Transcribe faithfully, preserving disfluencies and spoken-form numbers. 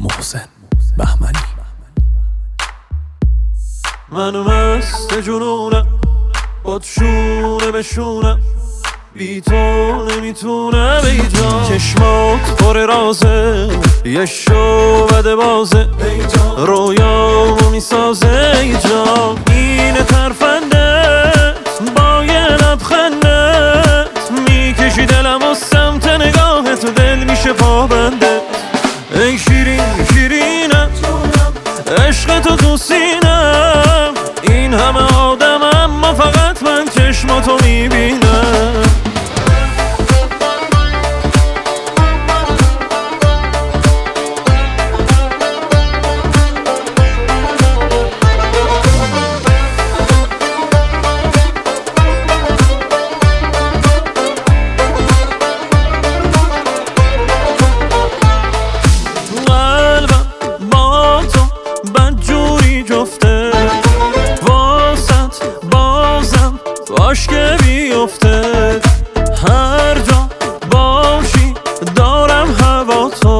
محسن بهمنی. من مست جنونم باد شونه به شونم، بی تو نمیتونم ای جان. چشمات پر رازه، یه شعبده بازه، رویامو میسازه ای جان. اینه ترفندت با یه لبخندت، میکشی دلم و سمت نگاهت، دل میشه پابنده. ای شیرین شیرینم، عشق تو تو سینم، این همه آدم اما فقط من چشماتو میبینم. باش که بیفته هر جا باشی، دارم هوا تو.